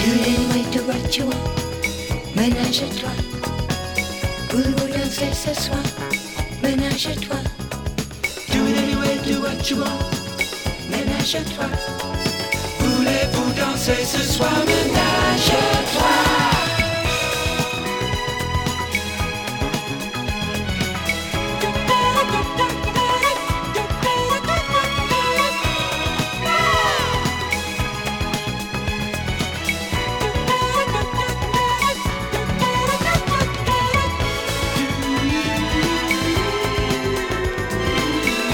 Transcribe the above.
anyway, do what you want. Ménage à toi. Voulez-vous danser ce soir? Ménage à toi. Do it anyway, do what you want. Ménage à toi. Voulez-vous danser ce soir? Ménage